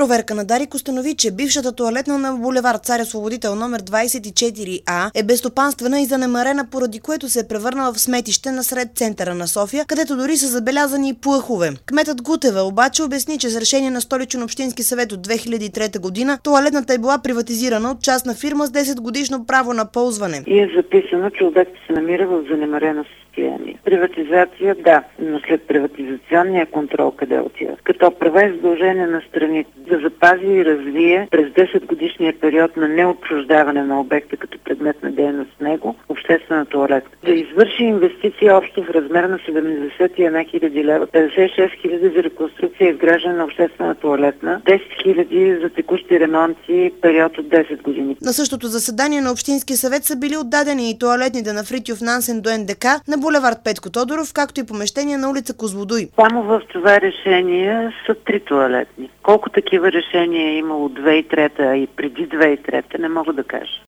Проверка на Дарик установи, че бившата тоалетна на булевард Цар Освободител номер 24А е безстопанствена и занемарена, поради което се е превърнала в сметище насред центъра на София, където дори са забелязани и плъхове. Кметът Гутева обаче обясни, че с решение на Столичен общински съвет от 2003 година тоалетната е била приватизирана от частна фирма с 10-годишно право на ползване. И е записано, че обектът се намира в занемарено състояние. Приватизация, да, но след приватизационния контрол къде отива? Като права и задължение на страните да запази и развие през 10-годишния период на неотчуждаване на обекта като предмет на дейност с него, обществена тоалетка. Да извърши инвестиции общо в размер на 71 хиляди лева, 56 хиляди за реконструкция и изграждане на обществена тоалетна, 10 хиляди за текущи ремонти, период от 10 години. На същото заседание на Общинския съвет са били отдадени и тоалетните на Фритьоф Нансен до НДК, на булевард Петко Тодоров, както и помещения на улица Козлодуй. Само в това решение са 3 тоалетни. Колко такива решения е имало 2003 и преди 2003, не мога да кажа.